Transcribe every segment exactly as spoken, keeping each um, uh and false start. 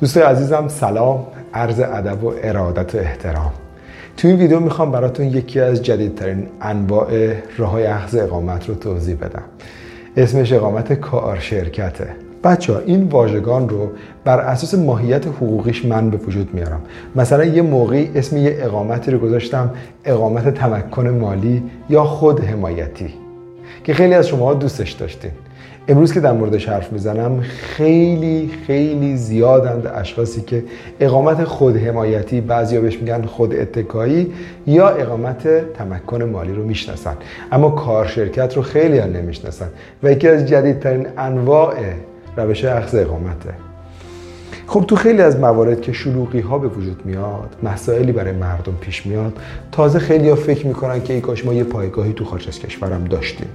دوستای عزیزم سلام، عرض ادب و ارادت و احترام. تو این ویدیو میخوام براتون یکی از جدیدترین انواع راه‌های اخذ اقامت رو توضیح بدم. اسمش اقامت کارشرکته. بچه‌ها این واژگان رو بر اساس ماهیت حقوقیش من به وجود میارم. مثلا یه موقعی اسم یه اقامتی رو گذاشتم اقامت تمکن مالی یا خود حمایتی که خیلی از شماها دوستش داشتین. امروز که در موردش حرف میزنم خیلی خیلی زیادند اشخاصی که اقامت خود حمایتی، بعضیا بهش میگن خود اتکایی، یا اقامت تمکن مالی رو میشناسن، اما کارشرکت رو خیلی ها نمیشناسن و یکی از جدیدترین انواع روش اخذ اقامته. خب تو خیلی از موارد که شلوغی ها به وجود میاد، مسائلی برای مردم پیش میاد، تازه خیلی ها فکر میکنن که ای کاش ما یه پایگاهی تو خارج از کشورم داشتیم.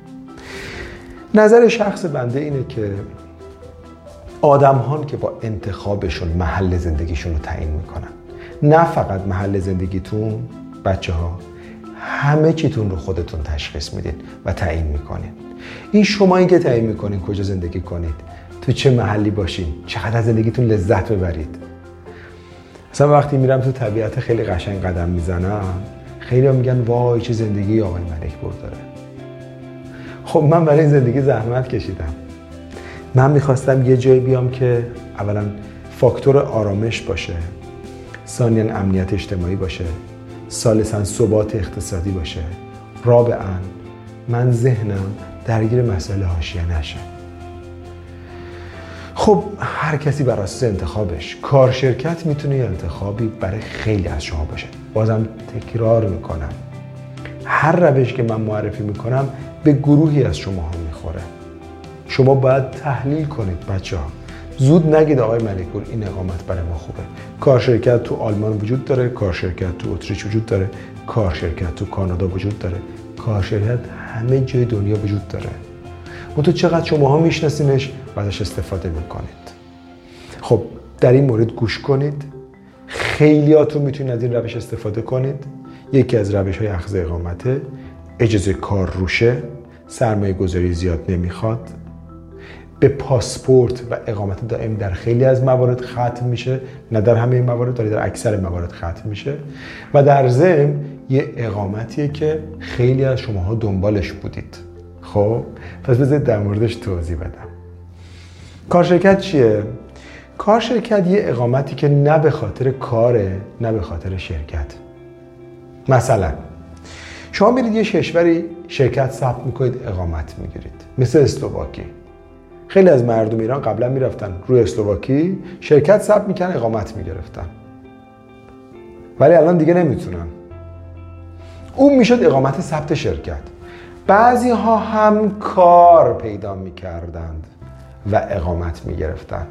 نظر شخص بنده اینه که آدم‌هان که با انتخابشون محل زندگیشون رو تعیین میکنن، نه فقط محل زندگیتون، بچه ها همه چیتون رو خودتون تشخیص میدین و تعیین میکنین. این شما این که تعیین میکنین کجا زندگی کنید، تو چه محلی باشین، چقدر از زندگیتون لذت ببرید. مثلا وقتی میرم تو طبیعت خیلی قشنگ قدم میزنم، خیلی ها میگن وای چه زندگی آقای ملکپور داره. خب من برای این زندگی زحمت کشیدم. من میخواستم یه جایی بیام که اولا فاکتور آرامش باشه، ثانیاً امنیت اجتماعی باشه، ثالثاً ثبات اقتصادی باشه، رابعاً من ذهنم درگیر مسائل حاشیه نشه. خب هر کسی بر اساس انتخابش. کارشرکت میتونه یه انتخابی برای خیلی از شما باشه. بازم تکرار میکنم، هر روش که من معرفی میکنم به گروهی از شما ها میخوره. شما باید تحلیل کنید بچه ها. زود نگید آقای ملکپور این اقامت برای ما خوبه. کارشرکت تو آلمان وجود داره، کارشرکت تو اتریش وجود داره، کارشرکت تو کانادا وجود داره، کارشرکت همه جای دنیا وجود داره. منتها چقدر شما ها میشناسینش و ازش استفاده میکنید. خب در این مورد گوش کنید. خیلیاتون میتونید از این روش استفاده کنید. یکی از روش های اخذ اقامته اجازه کار روشه، سرمایه گذاری زیاد نمیخواد، به پاسپورت و اقامت دائم در خیلی از موارد ختم میشه، نه در همه موارد ولی در اکثر موارد ختم میشه، و در ضمن یه اقامتیه که خیلی از شماها دنبالش بودید. خب پس بذارید در موردش توضیح بدم. کارشرکت چیه؟ کارشرکت یه اقامتی که نه به خاطر کاره نه به خاطر شرکت. مثلا شما میرید یه کشوری شرکت ثبت میکنید، اقامت میگیرید، مثل اسلواکی. خیلی از مردم ایران قبلا میرفتن روی اسلواکی شرکت ثبت میکنن، اقامت میگرفتن، ولی الان دیگه نمیتونن. اون میشد اقامت ثبت شرکت. بعضی ها هم کار پیدا میکردند و اقامت میگرفتن.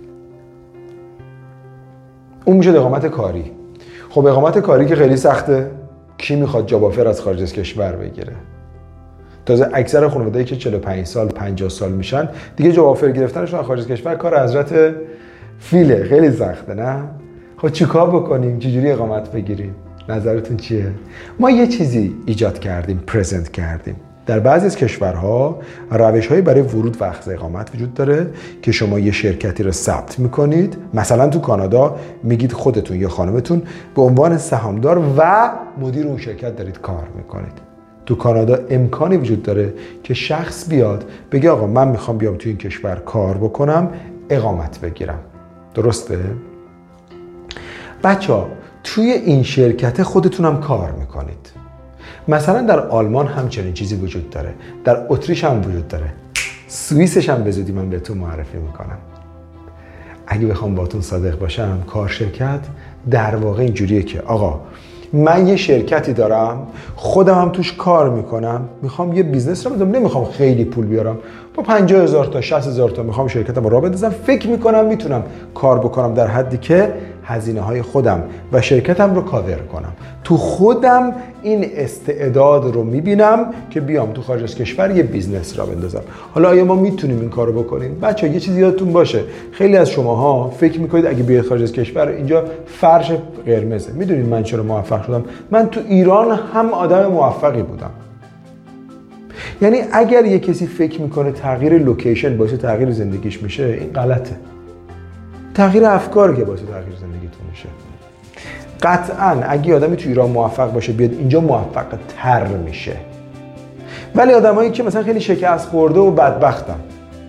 اون میشد اقامت کاری. خب اقامت کاری که خیلی سخته، کی میخواد جاب آفر از خارج از کشور بگیره؟ تازه اکثر خانواده‌ای که چهل و پنج سال پنجاه سال میشن دیگه جاب آفر گرفتنشون از خارج از کشور کار حضرت فیله، خیلی سخته نه؟ خب چیکار بکنیم؟ چجوری اقامت بگیریم؟ نظرتون چیه؟ ما یه چیزی ایجاد کردیم، پرزنت کردیم. در بعضی از کشورها روش‌هایی برای ورود و اخذ اقامت وجود داره که شما یه شرکتی رو ثبت می‌کنید. مثلا تو کانادا میگید خودتون یا خانمتون به عنوان سهامدار و مدیر اون شرکت دارید کار می‌کنید. تو کانادا امکانی وجود داره که شخص بیاد بگه آقا من میخوام بیام تو این کشور کار بکنم، اقامت بگیرم. درسته؟ بچه‌ها توی این شرکت خودتونم کار می‌کنید. مثلا در آلمان هم چنین چیزی وجود داره، در اتریش هم وجود داره، سوئیسش هم به زودی من بهتون معرفی میکنم. اگه بخوام باتون صادق باشم، کارشرکت در واقع اینجوریه که آقا من یه شرکتی دارم، خودم هم توش کار میکنم، میخوام یه بیزنس رو بدم، نمیخوام خیلی پول بیارم، با پنجاه هزار تا شصت هزار تا میخوام شرکتم رو راه بندازم، فکر میکنم میتونم کار بکنم در حدی که هزینه های خودم و شرکتم رو کاور کنم. تو خودم این استعداد رو میبینم که بیام تو خارج از کشور یه بیزنس را بندازم. حالا آیا ما میتونیم این کارو بکنیم؟ بچه‌ها یه چیزی یادتون باشه، خیلی از شماها فکر میکنید اگه بیاید خارج از کشور اینجا فرش قرمزه. میدونید من چرا موفق شدم؟ من تو ایران هم آدم موفقی بودم. یعنی اگر یه کسی فکر میکنه تغییر لوکیشن باعث تغییر زندگیش میشه، این غلطه. تغییر افکار که باعث تغییر زندگیتون میشه. قطعاً اگه آدمی تو ایران موفق باشه بیاد اینجا موفق تر میشه، ولی آدمایی که مثلا خیلی شکست خورده و بدبختن،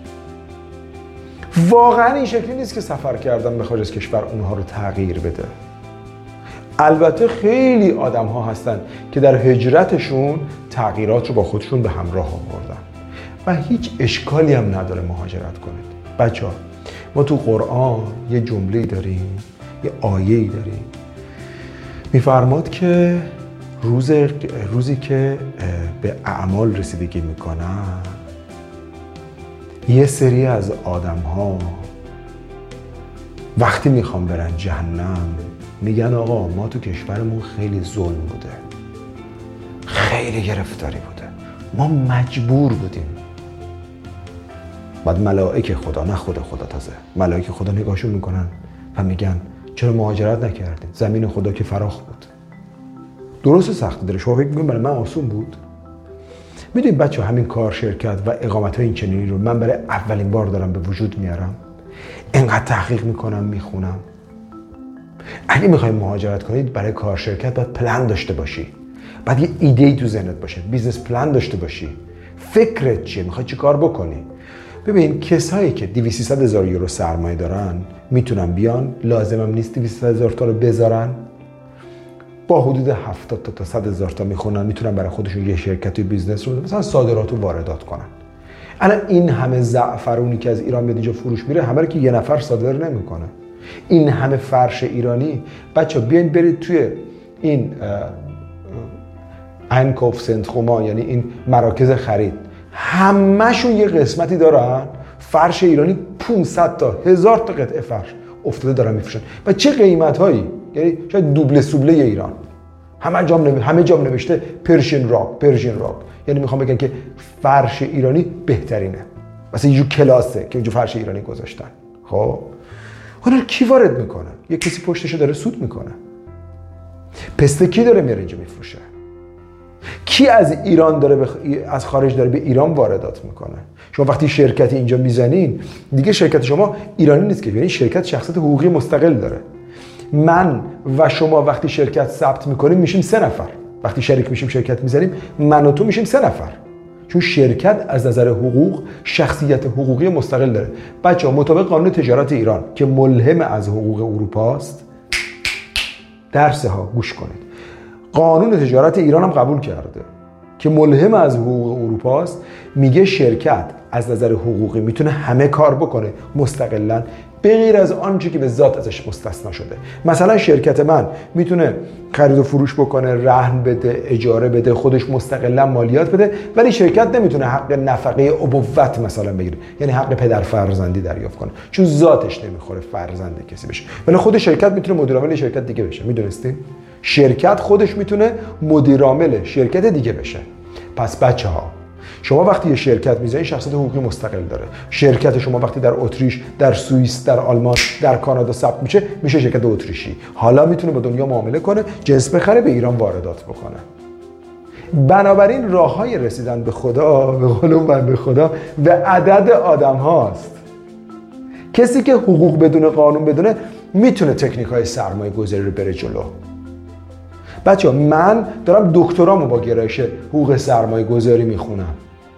واقعا این شکلی نیست که سفر کردن به خارج از کشور اونها رو تغییر بده. البته خیلی آدم ها هستن که در هجرتشون تغییرات رو با خودشون به همراه آوردن و هیچ اشکالی هم نداره مهاجرت کنید. بچه ها، ما تو قرآن یه جمله داریم، یه آیه‌ای داریم میفرماد که روز روزی که به اعمال رسیدگی میکنن یه سری از آدم ها وقتی میخوان برن جهنم میگن آقا ما تو کشورمون خیلی ظلم بوده، خیلی گرفتاری بوده، ما مجبور بودیم. بعد ملائکه خدا، نه خدا خدا تازه ملائکه خدا نگاهشون میکنن و میگن چرا مهاجرت نکردین؟ زمین خدا که فراخ بود. درست سخت داره. شما فکر میکنید برای من آسون بود؟ میدونید بچه همین کار شرکت و اقامت های این چنینی رو من برای اولین بار دارم به وجود میارم. اینقدر تحقیق میکنم، میخونم. اگه میخوای مهاجرت کنید برای کار شرکت باید پلن داشته باشی، بعد یه ایده‌ای تو ذهنت باشه، بیزنس پلن داشته باشی. فکرت چیه؟ میخوای چی کار بکنی؟ ببین کسایی که دویست سیصد هزار یورو سرمایه دارن میتونن بیان، لازمم نیست دویست هزار تا رو بذارن، با حدود هفتاد تا تا صد هزار تا میخونن میتونن برای خودشون یه شرکت بیزنس رو مثلا صادرات و واردات کنن. الان این همه زعفرونی که از ایران میاد اینجا فروش میره، همه رو که یه نفر صادر نمیکنه. این همه فرش ایرانی، بچه بیاین برید توی این اینکوف سنتروما، یعنی این مراکز خرید، همه‌شون یه قسمتی دارن فرش ایرانی، پانصد تا هزار تا قطعه فرش افتاده دارن میفروشن. و چه قیمت‌هایی، یعنی شاید دوبله سوبله ایران. همه جام نو... همه جام نوشته پرشین راک، پرشین راک، یعنی میخوام بگم که فرش ایرانی بهترینه، مثلا یه جو کلاسه که اینجا فرش ایرانی گذاشتن. خب اون کی وارد میکنه؟ یه کسی پشتشو داره سود میکنه. پسته کی داره میاره اینجا میفروشه؟ کی از ایران داره بخ... از خارج داره به ایران واردات میکنه؟ شما وقتی شرکتی اینجا میزنین دیگه شرکت شما ایرانی نیست که، یعنی شرکت شخصیت حقوقی مستقل داره. من و شما وقتی شرکت ثبت میکنیم میشیم سه نفر، وقتی شریک میشیم شرکت میزنیم من و تو میشیم سه نفر، چون شرکت از نظر حقوق شخصیت حقوقی مستقل داره. بچه‌ها مطابق قانون تجارت ایران که ملهم از حقوق اروپا است، درس ها گوش کنید، قانون تجارت ایران هم قبول کرده که ملهم از حقوق اروپا است، میگه شرکت از نظر حقوقی میتونه همه کار بکنه مستقلاً به غیر از آنچه که به ذات ازش مستثنا شده. مثلا شرکت من میتونه خرید و فروش بکنه، رهن بده، اجاره بده، خودش مستقلا مالیات بده، ولی شرکت نمیتونه حق نفقه ابوت مثلا بگیره، یعنی حق پدر فرزندی دریافت کنه، چون ذاتش نمیخوره فرزند کسی بشه. ولی خود شرکت میتونه مدیر عامل شرکت دیگه بشه. میدونستین؟ شرکت خودش میتونه مدیر عامل شرکت دیگه بشه. پس بچه‌ها شما وقتی یه شرکت میزنید شخصیت حقوقی مستقل داره. شرکت شما وقتی در اتریش، در سوئیس، در آلمان، در کانادا ثبت میشه میشه شرکت اتریشی. حالا میتونه با دنیا معامله کنه، جنس بخره، به ایران واردات بکنه. بنابراین راههای رسیدن به خدا، به قول من به خدا، به عدد آدم هاست. کسی که حقوق بدونه، قانون بدونه، میتونه تکنیک های سرمایه گذاری رو بره جلو. بچه من دارم دکترامو با گرایش حقوق سرمایه گذاری میخونم.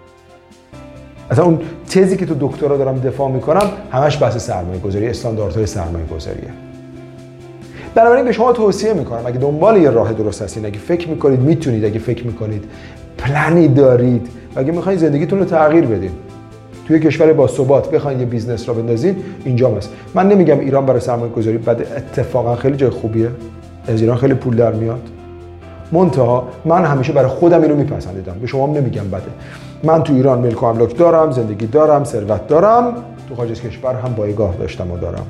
اصلا اون تزی که تو دکترا دارم دفاع میکنم همش بحث سرمایه گذاری، استانداردهای سرمایه گذاریه. بنابراین به شما توصیه میکنم اگه دنبال یه راه درست هستین، اگه فکر میکنید میتونید، اگه فکر میکنید پلنی دارید و اگه میخواین زندگیتون رو تغییر بدین، توی کشور با ثبات بخواید یه بیزنس را بندازین، اینجا هست. من نمیگم ایران برای سرمایه گذاری بد، اتفاقا خیلی جای خوبیه، از ایران خیلی پول در میاد. منتها من همیشه برای خودم اینو میپسندیدم، به شما هم نمیگم بده. من تو ایران ملک و املاک دارم، زندگی دارم، ثروت دارم، تو خارج از کشور هم بایگاه داشتم و دارم.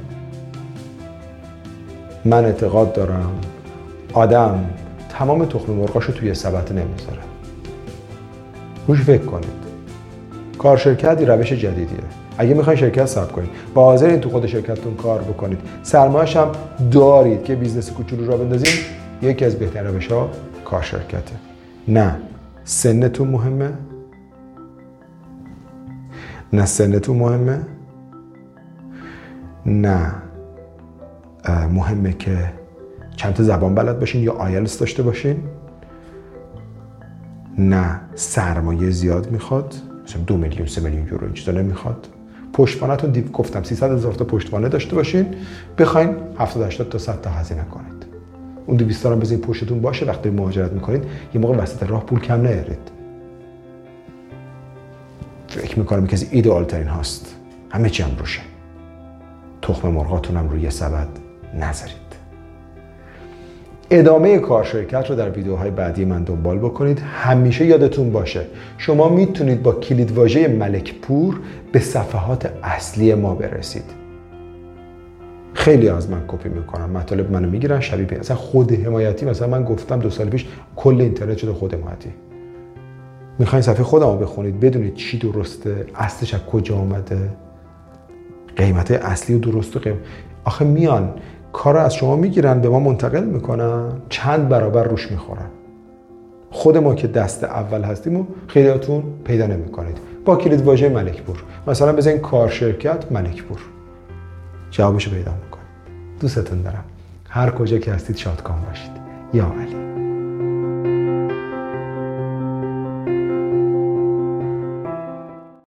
من اعتقاد دارم آدم تمام تخم مرغاشو توی سبد نمیذاره. روش فکر کنید. کار شرکت روش جدیدیه. اگه میخواین شرکت ثبت کنید، با حاضرین تو خود شرکتتون کار بکنید، سرمایه‌اش هم دارید که بیزنس کوچولو را بندازید، یکی از بهترین روش‌ها کار شرکته. نه سنتون مهمه، نه سنتون مهمه، نه مهمه که چند تا زبان بلد باشین یا آیلتس داشته باشین. نه سرمایه زیاد میخواد، مثلا دو میلیون سه میلیون یورو این چیزا نمیخواد. پشتوانه‌تون دیو گفتم سیصد هزار تا پشتوانه داشته باشین، بخواین هفتاد هشتاد تا صد تا هزینه کنید. اون دویست تا رو بزنید پشتتون باشه، وقتی مهاجرت میکنید یه موقع وسط راه پول کم نیارید. فکر میکنم کسی ایدئال ترین هاست، همه چی هم روشه. تخم مرغاتون هم روی سبد نذارید. ادامه کارشرکت رو در ویدیوهای بعدی من دنبال بکنید. همیشه یادتون باشه شما میتونید با کلید واژه ملک پور به صفحات اصلی ما برسید. خیلی از من کپی میکنن، مطالب منو میگیرن شبیه به مثلا خود حمایتی. مثلا من گفتم دو سال پیش کل اینترنت شده خود حمایتی. میخواین صفحه خودم رو بخونید بدونید چی درسته، اصلش از کجا آمده، قیمت اصلی و درست و قیمت. آخه میان کار از شما میگیرن به ما منتقل میکنن، چند برابر روش میخورن. خود ما که دست اول هستیم و خیلیاتون پیدا نمیکنید. با کلید واژه ملک پور مثلا بزنین کارشرکت ملک پور، جوابشو پیدا میکنید. دوستتون دارم. هر کجا که هستید شادکام باشید. یا علی.